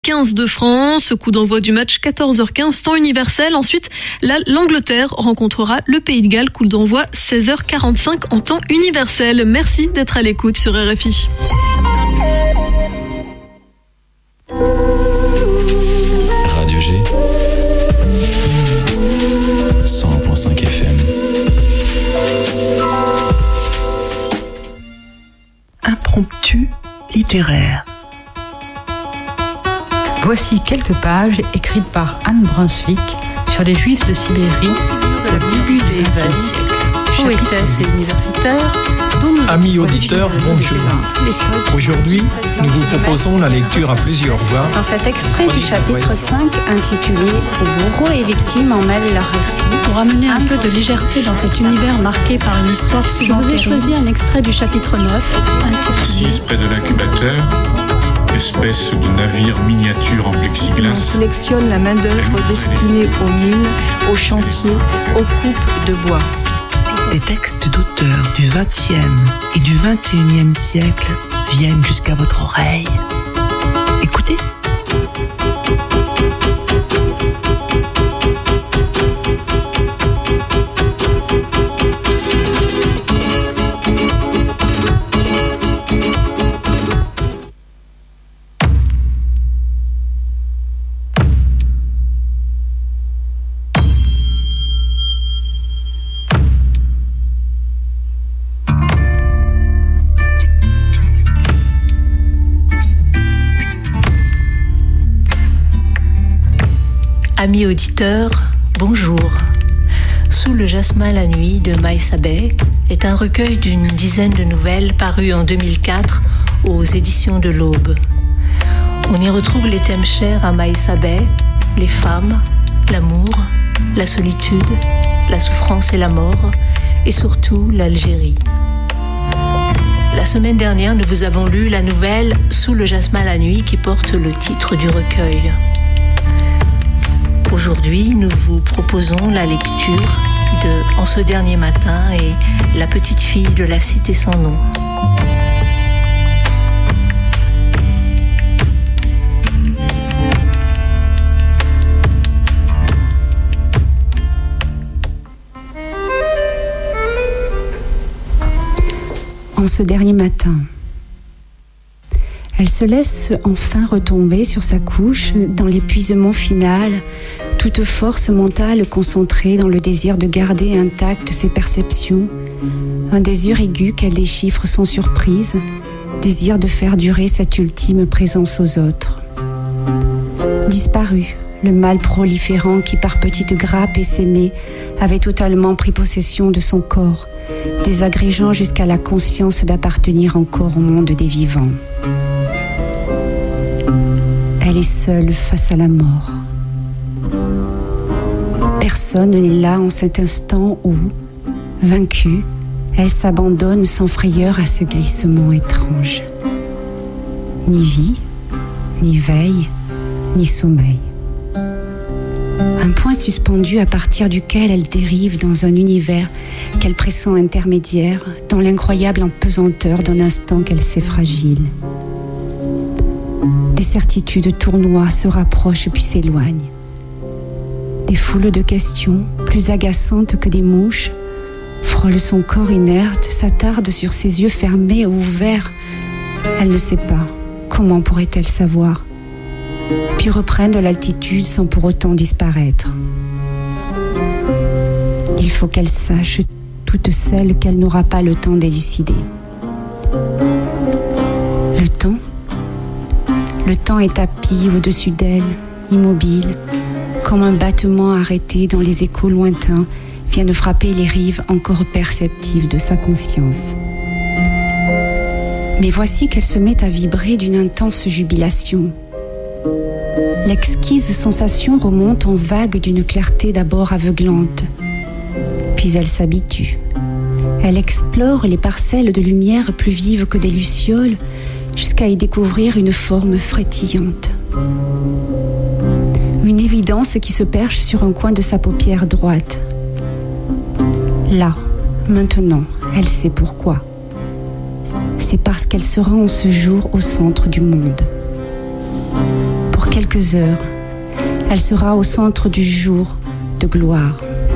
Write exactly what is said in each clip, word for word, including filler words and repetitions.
quinze de France, coup d'envoi du match quatorze heures quinze, temps universel. Ensuite, là, l'Angleterre rencontrera le Pays de Galles, coup d'envoi seize heures quarante-cinq en temps universel. Merci d'être à l'écoute sur R F I. Radio G, cent un virgule cinq F M. Impromptu littéraire. Voici quelques pages écrites par Anne Brunswick sur les Juifs de Sibérie au début du vingtième siècle. Poétesse et universitaire, dont nous Amis auditeurs, bonjour. Aujourd'hui, nous vous proposons la lecture à plusieurs voix. Dans cet extrait du chapitre cinq intitulé « Bourreaux et victimes en mêlent leur récit », pour amener un peu de légèreté dans cet univers marqué par une histoire souvent terrible, je vous ai choisi un extrait du chapitre neuf intitulé Assise près de l'incubateur, espèce de navire miniature en plexiglas. On sélectionne la main-d'œuvre destinée aux mines, aux chantiers, aux coupes de bois. Des textes d'auteurs du vingtième et du vingt et unième siècle viennent jusqu'à votre oreille. Écoutez. Amis auditeurs, bonjour. Sous le jasmin la nuit de Maïssa Bey est un recueil d'une dizaine de nouvelles parues en deux mille quatre aux éditions de l'Aube. On y retrouve les thèmes chers à Maïssa Bey, les femmes, l'amour, la solitude, la souffrance et la mort, et surtout l'Algérie. La semaine dernière, nous vous avons lu la nouvelle Sous le jasmin la nuit qui porte le titre du recueil. Aujourd'hui, nous vous proposons la lecture de En ce dernier matin et La petite fille de la cité sans nom. En ce dernier matin. Elle se laisse enfin retomber sur sa couche dans l'épuisement final, toute force mentale concentrée dans le désir de garder intactes ses perceptions, un désir aigu qu'elle déchiffre sans surprise, désir de faire durer cette ultime présence aux autres. Disparu, le mal proliférant qui par petites grappes essaimées avait totalement pris possession de son corps, désagrégeant jusqu'à la conscience d'appartenir encore au monde des vivants. Elle est seule face à la mort. Personne n'est là en cet instant où, vaincue, elle s'abandonne sans frayeur à ce glissement étrange. Ni vie, ni veille, ni sommeil. Un point suspendu à partir duquel elle dérive dans un univers qu'elle pressent intermédiaire, dans l'incroyable empesanteur d'un instant qu'elle sait fragile. Des certitudes tournoient, se rapprochent puis s'éloignent. Des foules de questions, plus agaçantes que des mouches, frôlent son corps inerte, s'attardent sur ses yeux fermés ou ouverts. Elle ne sait pas. Comment pourrait-elle savoir ? Puis reprennent de l'altitude sans pour autant disparaître. Il faut qu'elle sache toutes celles qu'elle n'aura pas le temps d'élucider. Le temps ? Le temps est tapis au-dessus d'elle, immobile, comme un battement arrêté dans les échos lointains vient de frapper les rives encore perceptives de sa conscience. Mais voici qu'elle se met à vibrer d'une intense jubilation. L'exquise sensation remonte en vagues d'une clarté d'abord aveuglante. Puis elle s'habitue. Elle explore les parcelles de lumière plus vives que des lucioles jusqu'à y découvrir une forme frétillante. Une évidence qui se perche sur un coin de sa paupière droite. Là, maintenant, elle sait pourquoi. C'est parce qu'elle se rend en ce jour au centre du monde. Pour quelques heures. Elle sera au centre du jour de gloire.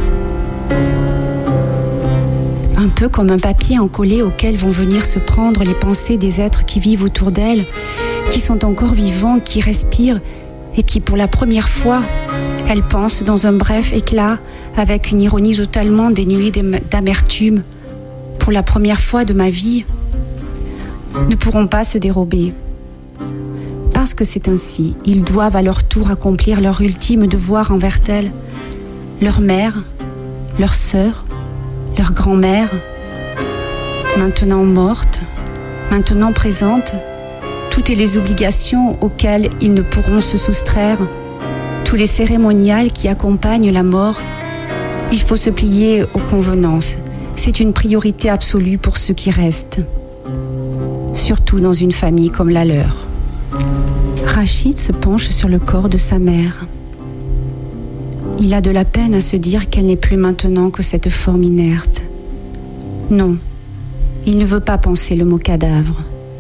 Un peu comme un papier encollé auquel vont venir se prendre les pensées des êtres qui vivent autour d'elle, qui sont encore vivants, qui respirent et qui, pour la première fois, elle pense dans un bref éclat, avec une ironie totalement dénuée d'amertume, pour la première fois de ma vie, ne pourront pas se dérober. Parce que c'est ainsi, ils doivent à leur tour accomplir leur ultime devoir envers elles, leur mère, leur sœur, leur grand-mère, maintenant morte, maintenant présente, toutes les obligations auxquelles ils ne pourront se soustraire, tous les cérémonials qui accompagnent la mort. Il faut se plier aux convenances. C'est une priorité absolue pour ceux qui restent, surtout dans une famille comme la leur. Rachid se penche sur le corps de sa mère. Il a de la peine à se dire qu'elle n'est plus maintenant que cette forme inerte. Non, il ne veut pas penser le mot cadavre.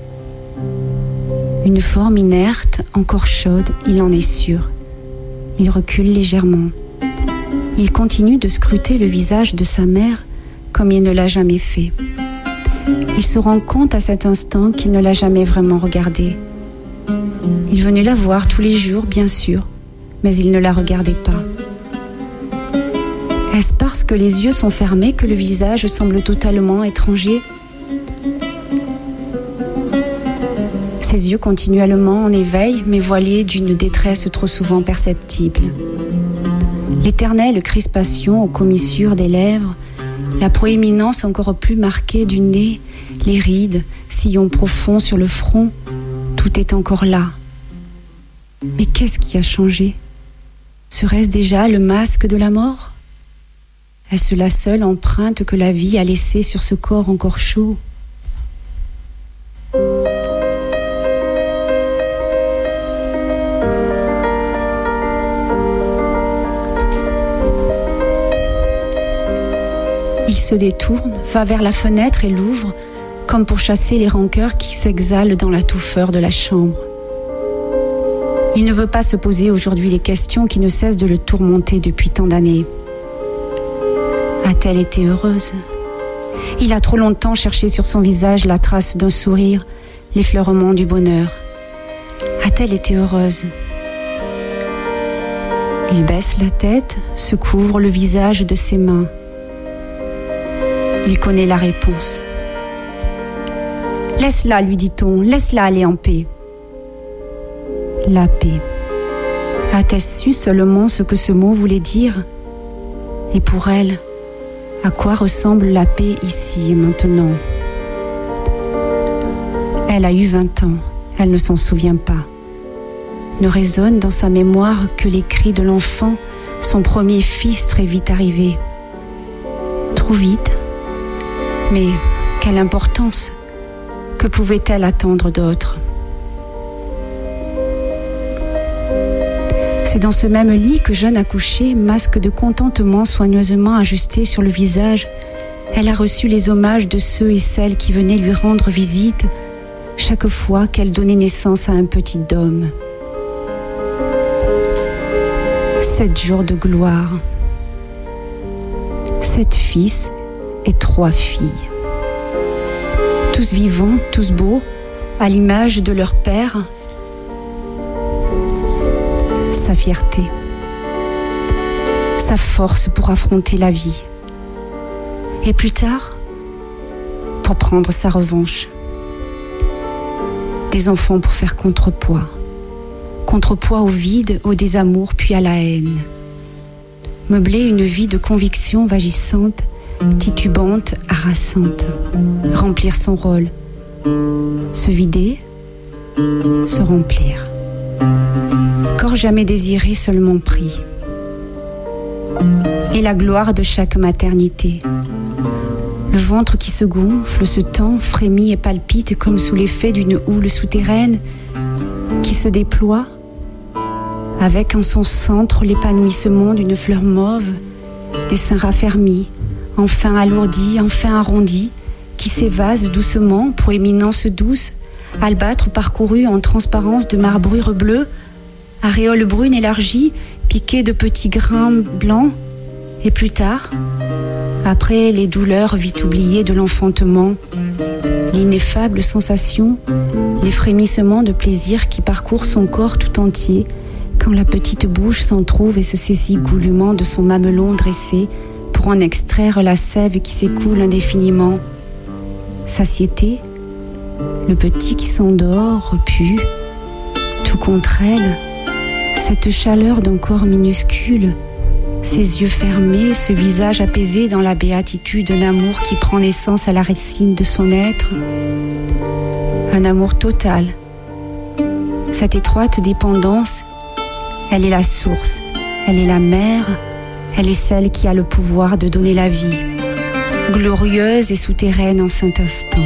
Une forme inerte, encore chaude, il en est sûr. Il recule légèrement. Il continue de scruter le visage de sa mère comme il ne l'a jamais fait. Il se rend compte à cet instant qu'il ne l'a jamais vraiment regardée. Il venait la voir tous les jours, bien sûr, mais il ne la regardait pas. Est-ce parce que les yeux sont fermés que le visage semble totalement étranger ? Ses yeux continuellement en éveil, mais voilés d'une détresse trop souvent perceptible. L'éternelle crispation aux commissures des lèvres, la proéminence encore plus marquée du nez, les rides, sillons profonds sur le front, tout est encore là. Mais qu'est-ce qui a changé ? Serait-ce déjà le masque de la mort ? Est-ce la seule empreinte que la vie a laissée sur ce corps encore chaud ? Il se détourne, va vers la fenêtre et l'ouvre, comme pour chasser les rancœurs qui s'exhalent dans la touffeur de la chambre. Il ne veut pas se poser aujourd'hui les questions qui ne cessent de le tourmenter depuis tant d'années. A-t-elle été heureuse ? Il a trop longtemps cherché sur son visage la trace d'un sourire, l'effleurement du bonheur. A-t-elle été heureuse ? Il baisse la tête, se couvre le visage de ses mains. Il connaît la réponse. « Laisse-la, lui dit-on, laisse-la aller en paix. » La paix. A-t-elle su seulement ce que ce mot voulait dire ? Et pour elle, à quoi ressemble la paix ici et maintenant ? Elle a eu vingt ans, elle ne s'en souvient pas. Ne résonne dans sa mémoire que les cris de l'enfant, son premier fils très vite arrivé. Trop vite ? Mais quelle importance ? Que pouvait-elle attendre d'autre ? C'est dans ce même lit que, jeune accouchée, masque de contentement soigneusement ajusté sur le visage, elle a reçu les hommages de ceux et celles qui venaient lui rendre visite chaque fois qu'elle donnait naissance à un petit homme. Sept jours de gloire. Sept fils et trois filles. Tous vivants, tous beaux, à l'image de leur père. Sa fierté, sa force pour affronter la vie. Et plus tard, pour prendre sa revanche. Des enfants pour faire contrepoids. Contrepoids au vide, au désamour, puis à la haine. Meubler une vie de conviction vagissante, titubante, harassante. Remplir son rôle. Se vider, se remplir. Corps jamais désiré, seulement pris. Et la gloire de chaque maternité. Le ventre qui se gonfle, se tend, frémit et palpite comme sous l'effet d'une houle souterraine qui se déploie avec en son centre l'épanouissement d'une fleur mauve, des seins raffermis, enfin alourdis, enfin arrondis, qui s'évasent doucement, proéminence douce, albâtre parcouru en transparence de marbrure bleue, Aréole brune élargie, piquée de petits grains blancs. Et plus tard, après les douleurs vite oubliées de l'enfantement, l'ineffable sensation, les frémissements de plaisir qui parcourent son corps tout entier, quand la petite bouche s'en trouve et se saisit goulûment de son mamelon dressé pour en extraire la sève qui s'écoule indéfiniment. Satiété, le petit qui s'endort, repu, tout contre elle, cette chaleur d'un corps minuscule, ses yeux fermés, ce visage apaisé dans la béatitude d'un amour qui prend naissance à la racine de son être, un amour total. Cette étroite dépendance, elle est la source, elle est la mère, elle est celle qui a le pouvoir de donner la vie, glorieuse et souterraine en cet instant.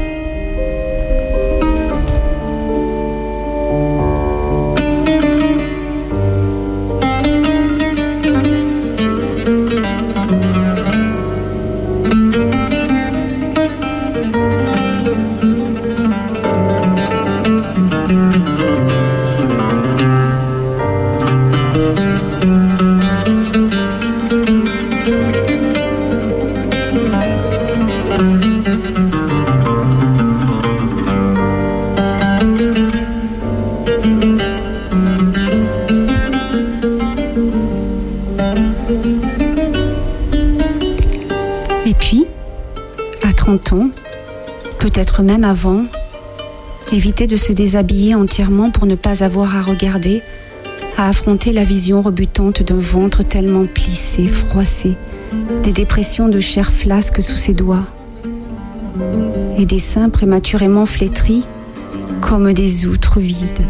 Peut-être même avant, éviter de se déshabiller entièrement pour ne pas avoir à regarder, à affronter la vision rebutante d'un ventre tellement plissé, froissé, des dépressions de chair flasque sous ses doigts, et des seins prématurément flétris comme des outres vides.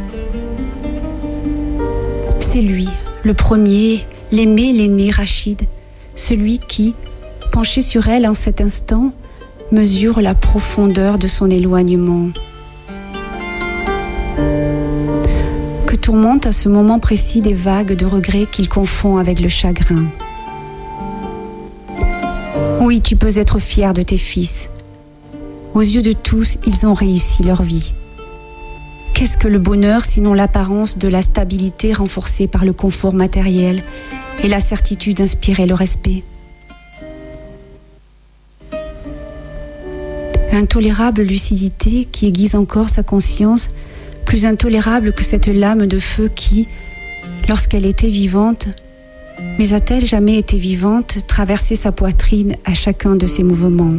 C'est lui, le premier, l'aimé, l'aîné Rachid, celui qui, penché sur elle en cet instant, mesure la profondeur de son éloignement. Que tourmentent à ce moment précis des vagues de regret qu'il confond avec le chagrin. Oui, tu peux être fier de tes fils. Aux yeux de tous, ils ont réussi leur vie. Qu'est-ce que le bonheur sinon l'apparence de la stabilité renforcée par le confort matériel et la certitude d'inspirer le respect? Intolérable lucidité qui aiguise encore sa conscience, plus intolérable que cette lame de feu qui, lorsqu'elle était vivante, mais a-t-elle jamais été vivante, traversait sa poitrine à chacun de ses mouvements?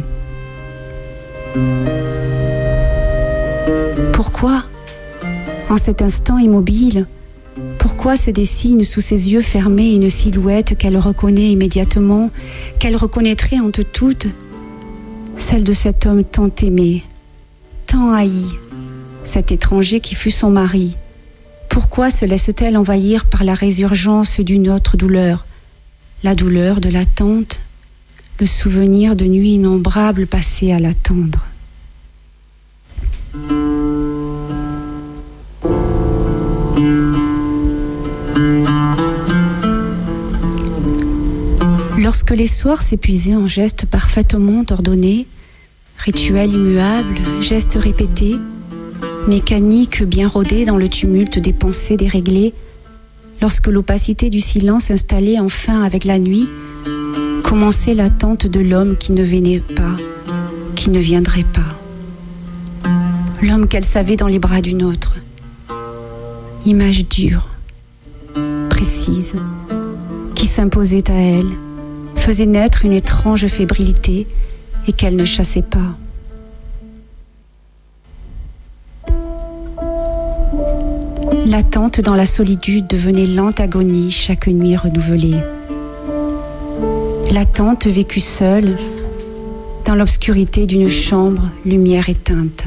Pourquoi, en cet instant immobile, pourquoi se dessine sous ses yeux fermés une silhouette qu'elle reconnaît immédiatement, qu'elle reconnaîtrait entre toutes, celle de cet homme tant aimé, tant haï, cet étranger qui fut son mari? Pourquoi se laisse-t-elle envahir par la résurgence d'une autre douleur, la douleur de l'attente, le souvenir de nuits innombrables passées à l'attendre? Lorsque les soirs s'épuisaient en gestes parfaitement ordonnés, rituels immuables, gestes répétés, mécaniques bien rodés dans le tumulte des pensées déréglées, lorsque l'opacité du silence installait enfin avec la nuit, commençait l'attente de l'homme qui ne venait pas, qui ne viendrait pas. L'homme qu'elle savait dans les bras d'une autre. Image dure, précise, qui s'imposait à elle, faisait naître une étrange fébrilité et qu'elle ne chassait pas. L'attente dans la solitude devenait lente agonie chaque nuit renouvelée. L'attente vécue seule, dans l'obscurité d'une chambre, lumière éteinte.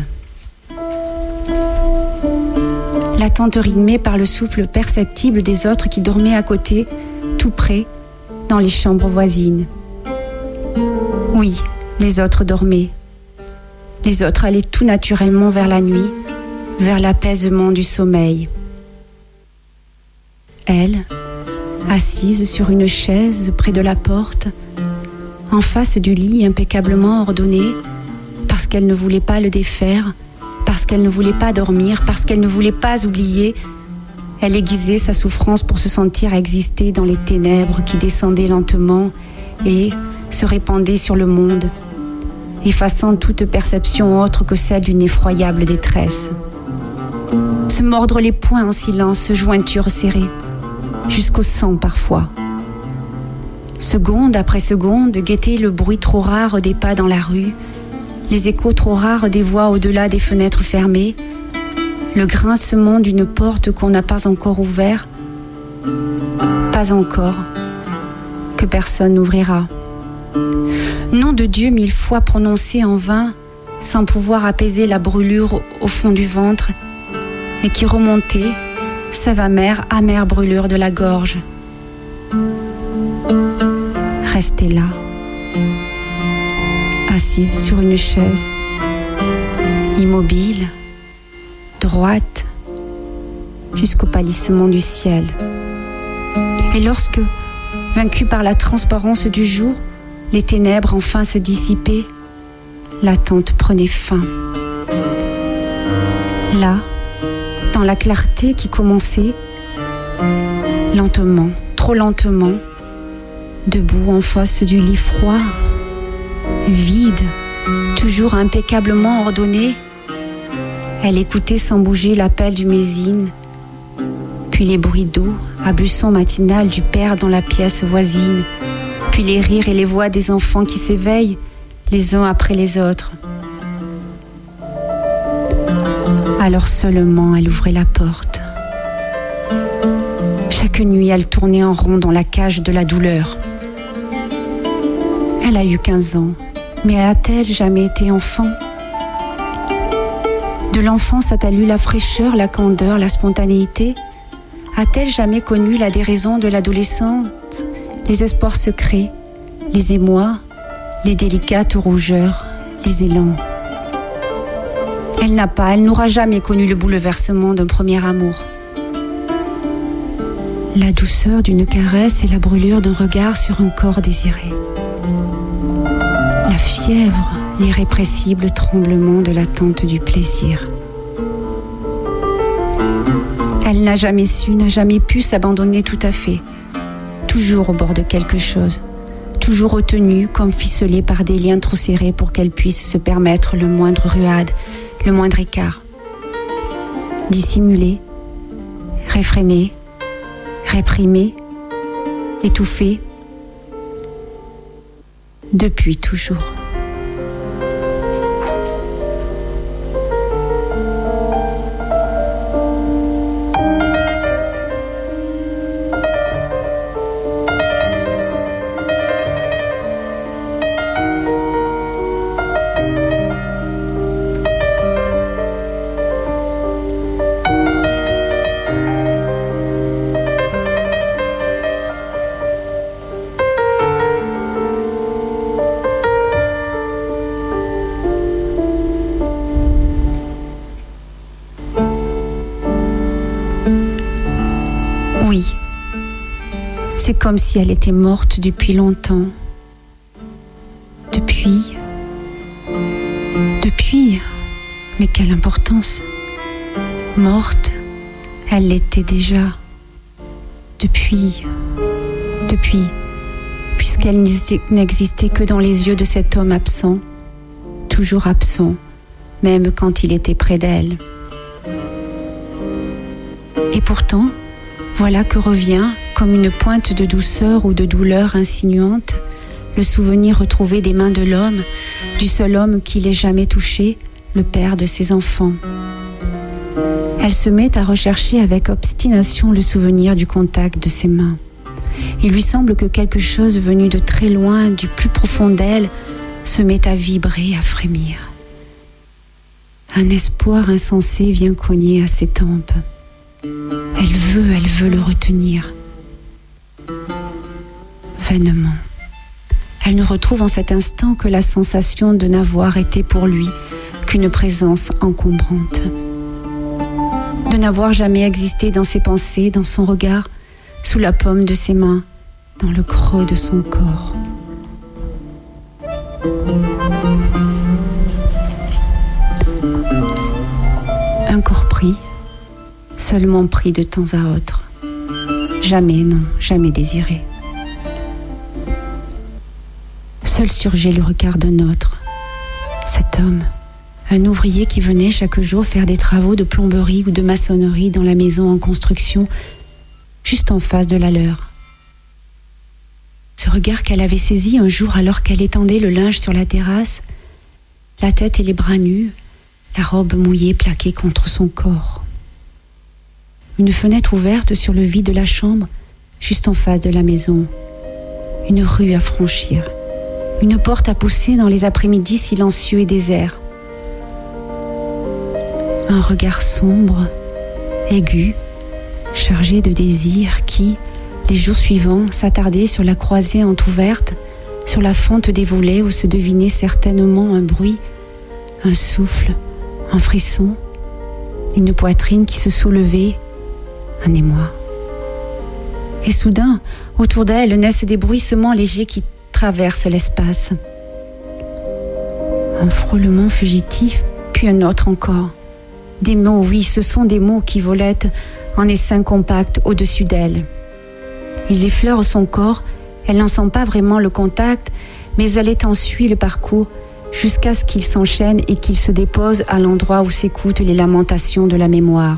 L'attente rythmée par le souffle perceptible des autres qui dormaient à côté, tout près, dans les chambres voisines. Oui, les autres dormaient. Les autres allaient tout naturellement vers la nuit, vers l'apaisement du sommeil. Elle, assise sur une chaise près de la porte, en face du lit impeccablement ordonné, parce qu'elle ne voulait pas le défaire, parce qu'elle ne voulait pas dormir, parce qu'elle ne voulait pas oublier, Elle aiguisait sa souffrance pour se sentir exister dans les ténèbres qui descendaient lentement et se répandaient sur le monde, effaçant toute perception autre que celle d'une effroyable détresse. Se mordre les poings en silence, jointure serrée, jusqu'au sang parfois. Seconde après seconde, guetter le bruit trop rare des pas dans la rue, les échos trop rares des voix au-delà des fenêtres fermées, le grincement d'une porte qu'on n'a pas encore ouverte, pas encore, que personne n'ouvrira. Nom de Dieu mille fois prononcé en vain, sans pouvoir apaiser la brûlure au fond du ventre, et qui remontait, sève amère, amère brûlure de la gorge. Restez là, assise sur une chaise, immobile, droite, jusqu'au pâlissement du ciel. Et lorsque, vaincue par la transparence du jour, les ténèbres enfin se dissipaient, l'attente prenait fin. Là, dans la clarté qui commençait, lentement, trop lentement, debout en face du lit froid, vide, toujours impeccablement ordonné, elle écoutait sans bouger l'appel du Mézine, puis les bruits d'eau, ablution matinale du père dans la pièce voisine, puis les rires et les voix des enfants qui s'éveillent, les uns après les autres. Alors seulement elle ouvrait la porte. Chaque nuit, elle tournait en rond dans la cage de la douleur. Elle a eu quinze ans, mais a-t-elle jamais été enfant ? De l'enfance a-t-elle eu la fraîcheur, la candeur, la spontanéité ? A-t-elle jamais connu la déraison de l'adolescente, les espoirs secrets, les émois, les délicates rougeurs, les élans ? Elle n'a pas, elle n'aura jamais connu le bouleversement d'un premier amour. La douceur d'une caresse et la brûlure d'un regard sur un corps désiré. La fièvre, l'irrépressible tremblement de l'attente du plaisir. Elle n'a jamais su, n'a jamais pu s'abandonner tout à fait. Toujours au bord de quelque chose. Toujours retenue, comme ficelée par des liens trop serrés pour qu'elle puisse se permettre le moindre ruade, le moindre écart. Dissimulée, réfrénée, réprimée, étouffée, depuis toujours. C'est comme si elle était morte depuis longtemps. Depuis... Depuis... Mais quelle importance. Morte, elle l'était déjà. Depuis... Depuis... Puisqu'elle n'existait que dans les yeux de cet homme absent. Toujours absent, même quand il était près d'elle. Et pourtant, voilà que revient, comme une pointe de douceur ou de douleur insinuante, le souvenir retrouvé des mains de l'homme, du seul homme qui l'ait jamais touché, le père de ses enfants. Elle se met à rechercher avec obstination le souvenir du contact de ses mains. Il lui semble que quelque chose venu de très loin, du plus profond d'elle, se met à vibrer, à frémir. Un espoir insensé vient cogner à ses tempes. Elle veut, elle veut le retenir. Vainement. Elle ne retrouve en cet instant que la sensation de n'avoir été pour lui qu'une présence encombrante. De n'avoir jamais existé dans ses pensées, dans son regard, sous la paume de ses mains, dans le creux de son corps. Un corps pris, seulement pris de temps à autre. Jamais, non, jamais désiré. Seul surgit le regard d'un autre. Cet homme, un ouvrier qui venait chaque jour faire des travaux de plomberie ou de maçonnerie dans la maison en construction, juste en face de la leur. Ce regard qu'elle avait saisi un jour alors qu'elle étendait le linge sur la terrasse, la tête et les bras nus, la robe mouillée plaquée contre son corps. Une fenêtre ouverte sur le vide de la chambre, juste en face de la maison. Une rue à franchir. Une porte à pousser dans les après-midi silencieux et déserts. Un regard sombre, aigu, chargé de désir qui, les jours suivants, s'attardait sur la croisée entr'ouverte, sur la fente des volets où se devinait certainement un bruit, un souffle, un frisson, une poitrine qui se soulevait, un émoi. Et soudain, autour d'elle naissent des bruissements légers qui traversent l'espace. Un frôlement fugitif, puis un autre encore. Des mots, oui, ce sont des mots qui volettent en essaim compact au-dessus d'elle. Il effleure son corps, elle n'en sent pas vraiment le contact, mais elle étend ensuite le parcours jusqu'à ce qu'il s'enchaîne et qu'il se dépose à l'endroit où s'écoutent les lamentations de la mémoire.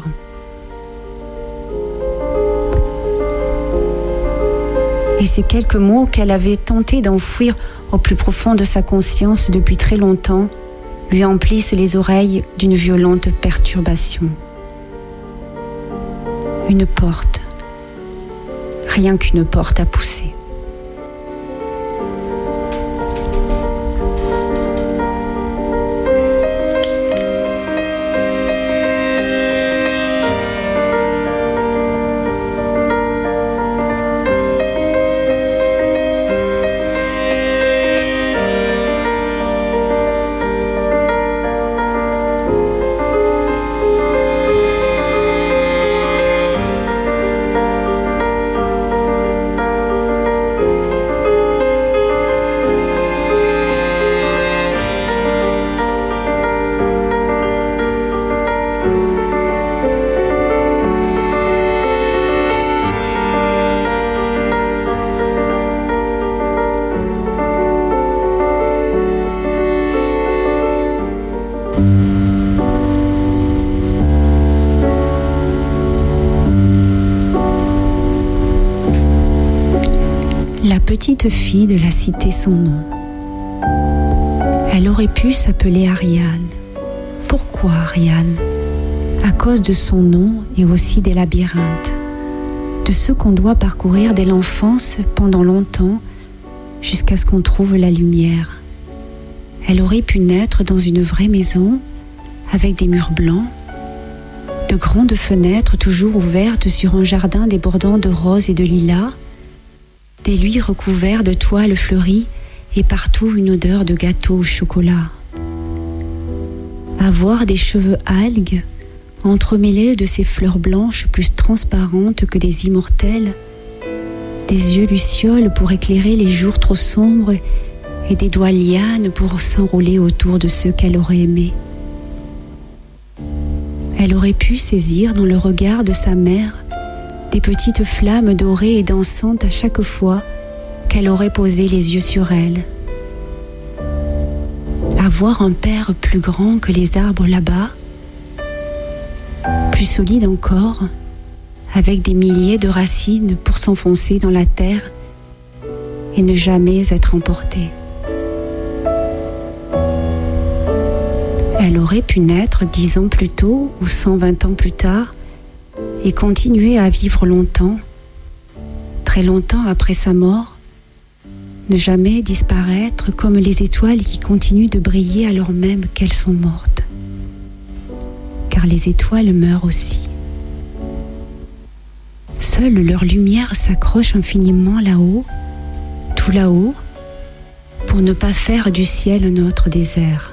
Et ces quelques mots qu'elle avait tenté d'enfouir au plus profond de sa conscience depuis très longtemps lui emplissent les oreilles d'une violente perturbation. Une porte, rien qu'une porte à pousser. La petite fille de la cité sans nom. Elle aurait pu s'appeler Ariane. Pourquoi Ariane? À cause de son nom et aussi des labyrinthes, de ceux qu'on doit parcourir dès l'enfance pendant longtemps jusqu'à ce qu'on trouve la lumière. Elle aurait pu naître dans une vraie maison avec des murs blancs, de grandes fenêtres toujours ouvertes sur un jardin débordant de roses et de lilas, des lits recouverts de toiles fleuries et partout une odeur de gâteau au chocolat. Avoir des cheveux algues, entremêlés de ces fleurs blanches plus transparentes que des immortelles, des yeux lucioles pour éclairer les jours trop sombres et des doigts lianes pour s'enrouler autour de ceux qu'elle aurait aimés. Elle aurait pu saisir dans le regard de sa mère des petites flammes dorées et dansantes à chaque fois qu'elle aurait posé les yeux sur elle. Avoir un père plus grand que les arbres là-bas, plus solide encore, avec des milliers de racines pour s'enfoncer dans la terre et ne jamais être emportée. Elle aurait pu naître dix ans plus tôt ou cent vingt ans plus tard et continuer à vivre longtemps, très longtemps après sa mort, ne jamais disparaître comme les étoiles qui continuent de briller alors même qu'elles sont mortes. Car les étoiles meurent aussi. Seule leur lumière s'accroche infiniment là-haut, tout là-haut, pour ne pas faire du ciel un autre désert.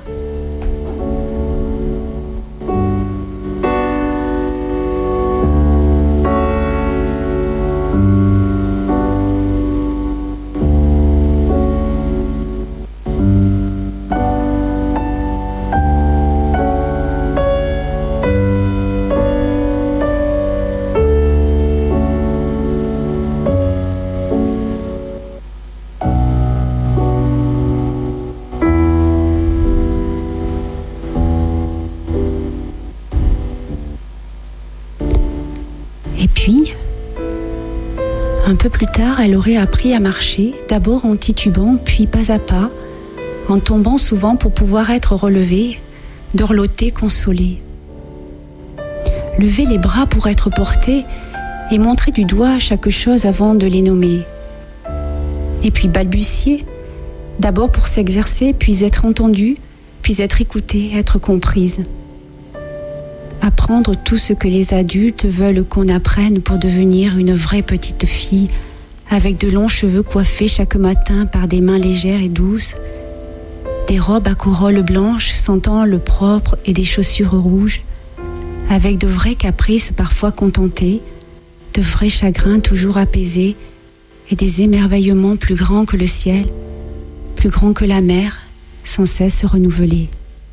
Un peu plus tard, elle aurait appris à marcher, d'abord en titubant, puis pas à pas, en tombant souvent pour pouvoir être relevée, dorlotée, consolée. Lever les bras pour être portée et montrer du doigt chaque chose avant de les nommer. Et puis balbutier, d'abord pour s'exercer, puis être entendue, puis être écoutée, être comprise. Apprendre tout ce que les adultes veulent qu'on apprenne pour devenir une vraie petite fille, avec de longs cheveux coiffés chaque matin par des mains légères et douces, des robes à corolle blanche sentant le propre et des chaussures rouges, avec de vrais caprices parfois contentés, de vrais chagrins toujours apaisés et des émerveillements plus grands que le ciel, plus grands que la mer, sans cesse renouvelés.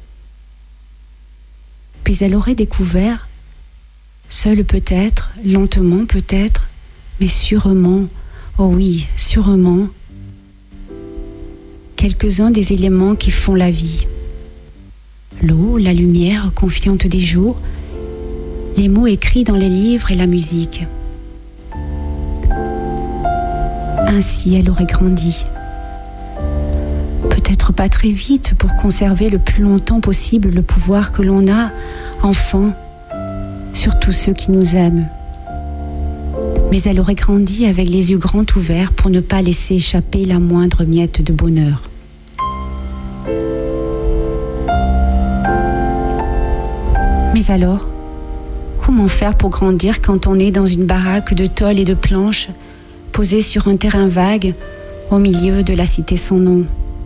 Puis elle aurait découvert, seule peut-être, lentement peut-être, mais sûrement, oh oui, sûrement, quelques-uns des éléments qui font la vie. L'eau, la lumière confiante des jours, les mots écrits dans les livres et la musique. Ainsi elle aurait grandi. Peut-être pas très vite pour conserver le plus longtemps possible le pouvoir que l'on a, enfant, sur tous ceux qui nous aiment. Mais elle aurait grandi avec les yeux grands ouverts pour ne pas laisser échapper la moindre miette de bonheur. Mais alors, comment faire pour grandir quand on est dans une baraque de tôle et de planches, posée sur un terrain vague, au milieu de la cité sans nom?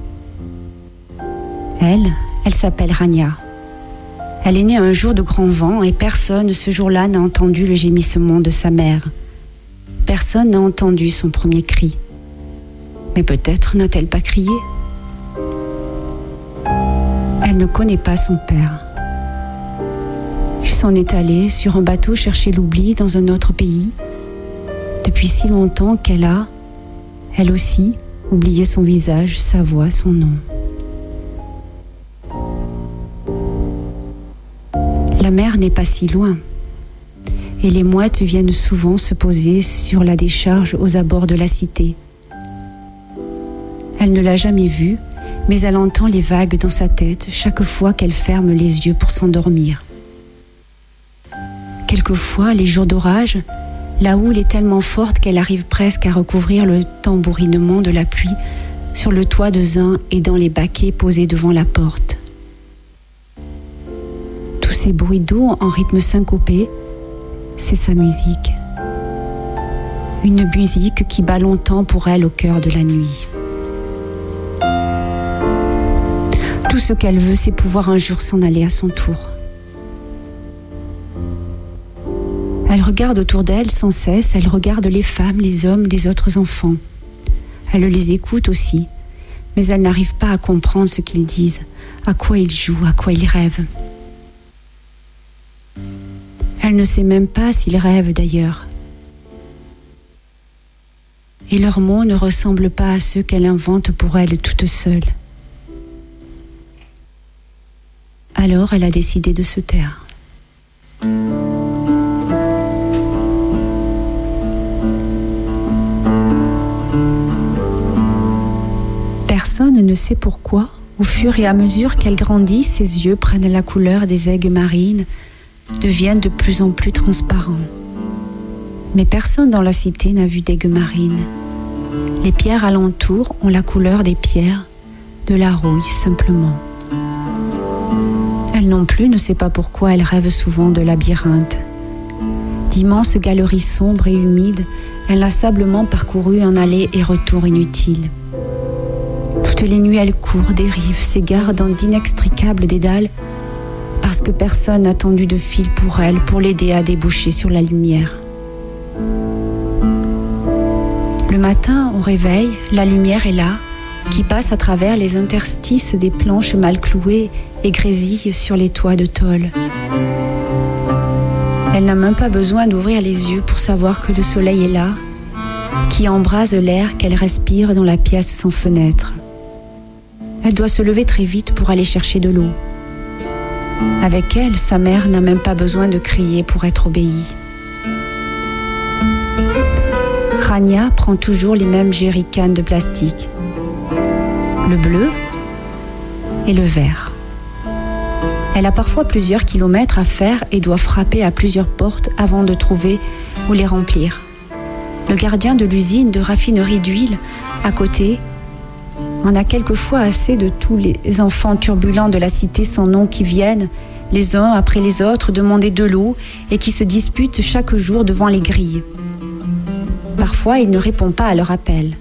Elle, elle s'appelle Rania. Elle est née un jour de grand vent et personne ce jour-là n'a entendu le gémissement de sa mère. Personne n'a entendu son premier cri. Mais peut-être n'a-t-elle pas crié? Elle ne connaît pas son père. Il s'en est allé sur un bateau chercher l'oubli dans un autre pays, depuis si longtemps qu'elle a, elle aussi, oublié son visage, sa voix, son nom. La mer n'est pas si loin, et les mouettes viennent souvent se poser sur la décharge aux abords de la cité. Elle ne l'a jamais vue, mais elle entend les vagues dans sa tête chaque fois qu'elle ferme les yeux pour s'endormir. Quelquefois, les jours d'orage, la houle est tellement forte qu'elle arrive presque à recouvrir le tambourinement de la pluie sur le toit de zinc et dans les baquets posés devant la porte. Tous ces bruits d'eau en rythme syncopé, c'est sa musique. Une musique qui bat longtemps pour elle au cœur de la nuit. Tout ce qu'elle veut, c'est pouvoir un jour s'en aller à son tour. Elle regarde autour d'elle sans cesse, elle regarde les femmes, les hommes, les autres enfants. Elle les écoute aussi, mais elle n'arrive pas à comprendre ce qu'ils disent, à quoi ils jouent, à quoi ils rêvent. Elle ne sait même pas s'ils rêvent d'ailleurs. Et leurs mots ne ressemblent pas à ceux qu'elle invente pour elle toute seule. Alors elle a décidé de se taire. Personne ne sait pourquoi, au fur et à mesure qu'elle grandit, ses yeux prennent la couleur des aigues marines, deviennent de plus en plus transparents. Mais personne dans la cité n'a vu d'aigues marines. Les pierres alentour ont la couleur des pierres, de la rouille simplement. Elle non plus ne sait pas pourquoi elle rêve souvent de labyrinthes. D'immenses galeries sombres et humides, inlassablement parcourues en allées et retours inutiles. Toutes les nuits, elle court, dérive, s'égare dans d'inextricables dédales parce que personne n'a tendu de fil pour elle, pour l'aider à déboucher sur la lumière. Le matin, au réveil, la lumière est là, qui passe à travers les interstices des planches mal clouées et grésille sur les toits de tôle. Elle n'a même pas besoin d'ouvrir les yeux pour savoir que le soleil est là, qui embrase l'air qu'elle respire dans la pièce sans fenêtre. Elle doit se lever très vite pour aller chercher de l'eau. Avec elle, sa mère n'a même pas besoin de crier pour être obéie. Rania prend toujours les mêmes jerrycans de plastique, le bleu et le vert. Elle a parfois plusieurs kilomètres à faire et doit frapper à plusieurs portes avant de trouver où les remplir. Le gardien de l'usine de raffinerie d'huile à côté en a quelquefois assez de tous les enfants turbulents de la cité sans nom qui viennent, les uns après les autres, demander de l'eau et qui se disputent chaque jour devant les grilles. Parfois, il ne répond pas à leur appel.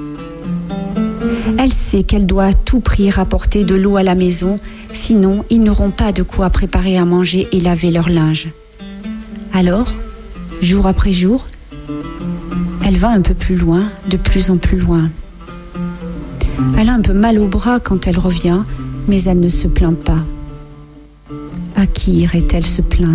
Elle sait qu'elle doit à tout prix rapporter de l'eau à la maison, sinon ils n'auront pas de quoi préparer à manger et laver leur linge. Alors, jour après jour, elle va un peu plus loin, de plus en plus loin. Elle a un peu mal au bras quand elle revient, mais elle ne se plaint pas. À qui irait-elle se plaindre ?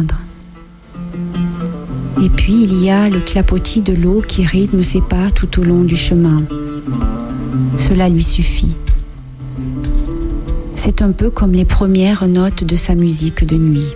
Et puis il y a le clapotis de l'eau qui rythme ses pas tout au long du chemin. Cela lui suffit. C'est un peu comme les premières notes de sa musique de nuit.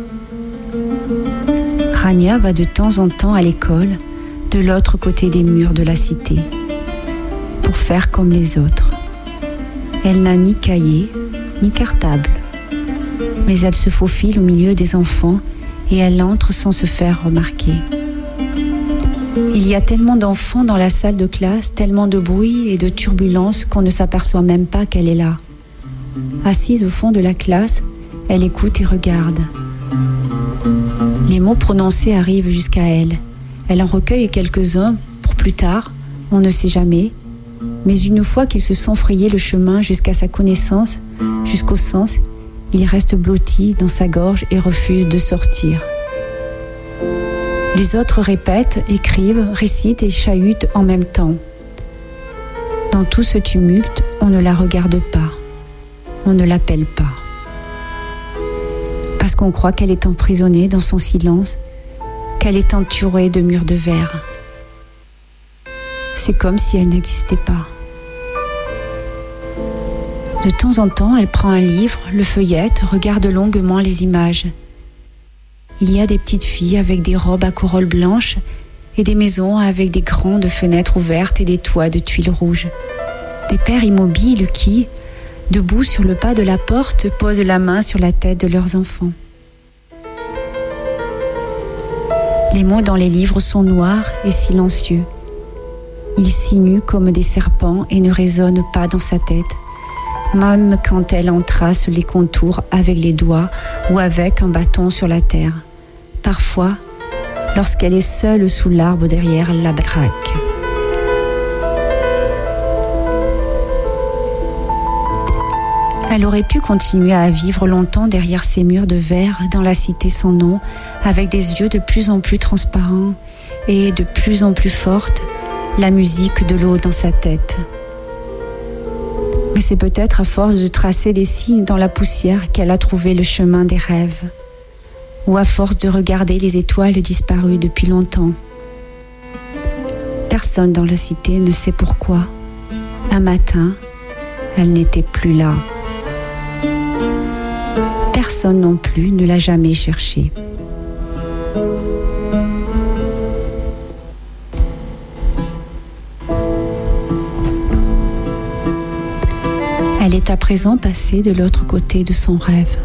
Rania va de temps en temps à l'école, de l'autre côté des murs de la cité, pour faire comme les autres. Elle n'a ni cahier, ni cartable, mais elle se faufile au milieu des enfants et elle entre sans se faire remarquer. Il y a tellement d'enfants dans la salle de classe, tellement de bruit et de turbulence qu'on ne s'aperçoit même pas qu'elle est là. Assise au fond de la classe, elle écoute et regarde. Les mots prononcés arrivent jusqu'à elle. Elle en recueille quelques-uns pour plus tard, on ne sait jamais. Mais une fois qu'ils se sont frayés le chemin jusqu'à sa connaissance, jusqu'au sens, il reste blotti dans sa gorge et refuse de sortir. Les autres répètent, écrivent, récitent et chahutent en même temps. Dans tout ce tumulte, on ne la regarde pas, on ne l'appelle pas. Parce qu'on croit qu'elle est emprisonnée dans son silence, qu'elle est entourée de murs de verre. C'est comme si elle n'existait pas. De temps en temps, elle prend un livre, le feuillette, regarde longuement les images. Il y a des petites filles avec des robes à corolle blanche et des maisons avec des grandes fenêtres ouvertes et des toits de tuiles rouges. Des pères immobiles qui, debout sur le pas de la porte, posent la main sur la tête de leurs enfants. Les mots dans les livres sont noirs et silencieux. Ils sinuent comme des serpents et ne résonnent pas dans sa tête, même quand elle en trace les contours avec les doigts ou avec un bâton sur la terre. Parfois, lorsqu'elle est seule sous l'arbre derrière la baraque. Elle aurait pu continuer à vivre longtemps derrière ces murs de verre dans la cité sans nom, avec des yeux de plus en plus transparents et de plus en plus forte, la musique de l'eau dans sa tête. Mais c'est peut-être à force de tracer des signes dans la poussière qu'elle a trouvé le chemin des rêves, ou à force de regarder les étoiles disparues depuis longtemps. Personne dans la cité ne sait pourquoi. Un matin, elle n'était plus là. Personne non plus ne l'a jamais cherchée. Elle est à présent passée de l'autre côté de son rêve.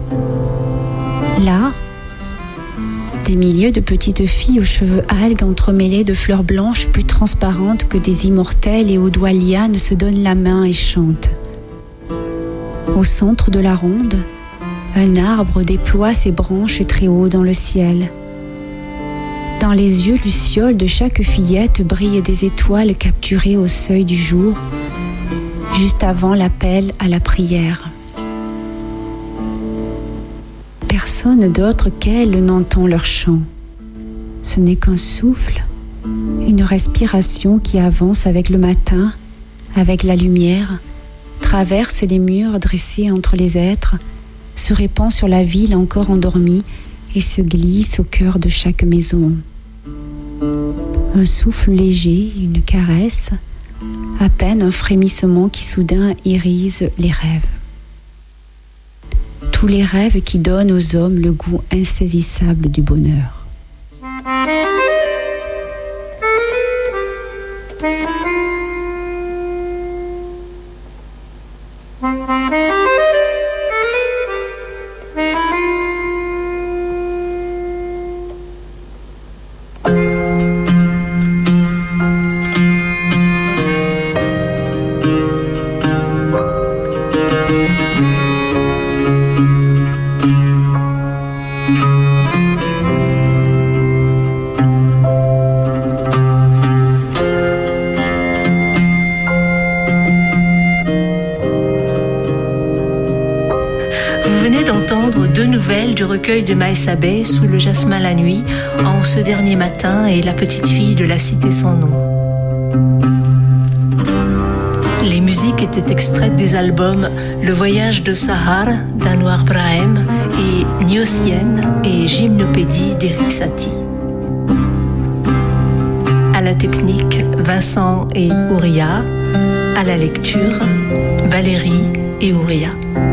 Là, des milliers de petites filles aux cheveux algues entremêlés de fleurs blanches plus transparentes que des immortelles et aux doigts lianes se donnent la main et chantent. Au centre de la ronde, un arbre déploie ses branches très haut dans le ciel. Dans les yeux lucioles de chaque fillette brillent des étoiles capturées au seuil du jour, juste avant l'appel à la prière. Personne d'autre qu'elle n'entend leur chant. Ce n'est qu'un souffle, une respiration qui avance avec le matin, avec la lumière, traverse les murs dressés entre les êtres, se répand sur la ville encore endormie et se glisse au cœur de chaque maison. Un souffle léger, une caresse, à peine un frémissement qui soudain irise les rêves. Tous les rêves qui donnent aux hommes le goût insaisissable du bonheur. Du recueil de Maïssa Bey, Sous le jasmin la nuit, en Ce dernier matin et La petite fille de la cité sans nom. Les musiques étaient extraites des albums Le voyage de Sahar d'Anwar Brahim et Gnossienne et Gymnopédie d'Éric Satie. À la technique, Vincent et Ouria. À la lecture, Valérie et Ouria.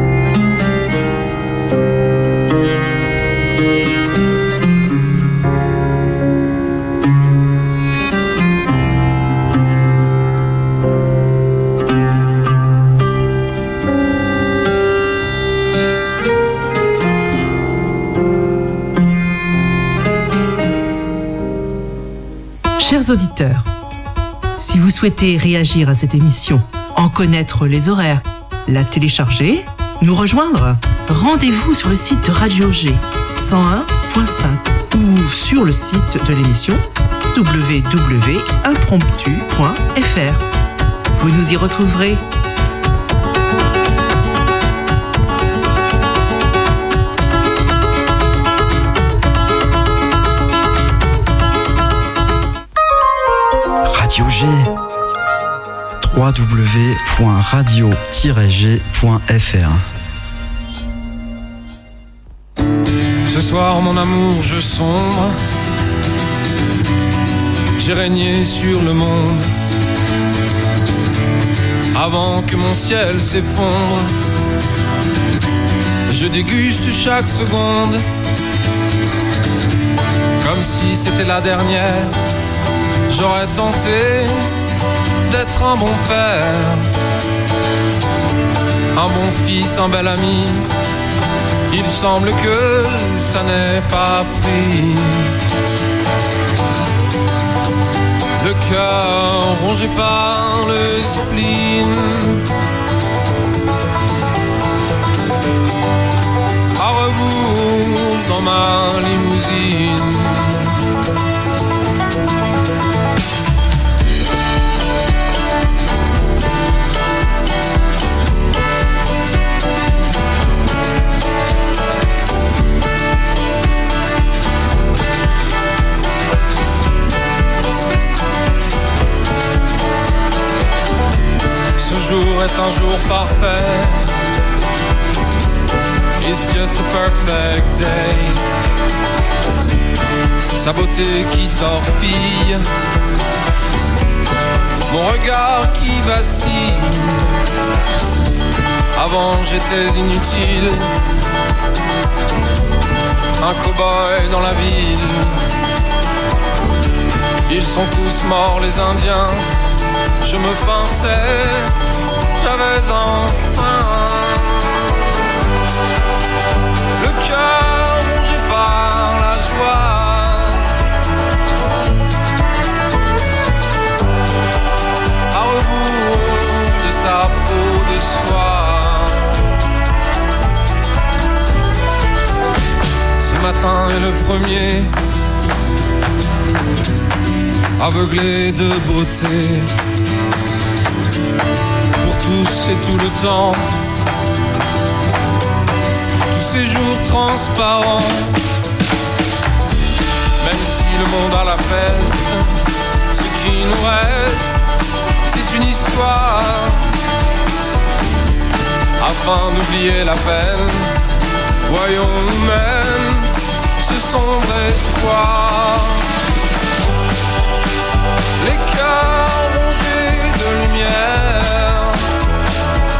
Chers auditeurs, si vous souhaitez réagir à cette émission, en connaître les horaires, la télécharger, nous rejoindre, rendez-vous sur le site de Radio G cent un point cinq ou sur le site de l'émission w w w point impromptu point f r. Vous nous y retrouverez. Radio G. w w w point radio tiret g point f r. Ce soir, mon amour, je sombre. J'ai régné sur le monde avant que mon ciel s'effondre. Je déguste chaque seconde comme si c'était la dernière. J'aurais tenté d'être un bon père, un bon fils, un bel ami. Il semble que ça n'est pas pris. Le cœur rongé par le spleen, à rebours dans ma limousine. Ce jour est un jour parfait. It's just a perfect day. Sa beauté qui torpille, mon regard qui vacille. Avant j'étais inutile, un cow-boy dans la ville. Ils sont tous morts les Indiens. Je me pensais, j'avais enfin le cœur rongé par la joie, à rebours de sa peau de soie. Ce matin est le premier, aveuglé de beauté. Pour tous et tout le temps, tous ces jours transparents. Même si le monde a la peste, ce qui nous reste, c'est une histoire. Afin d'oublier la peine, voyons nous-mêmes ce sombre espoir. Les cœurs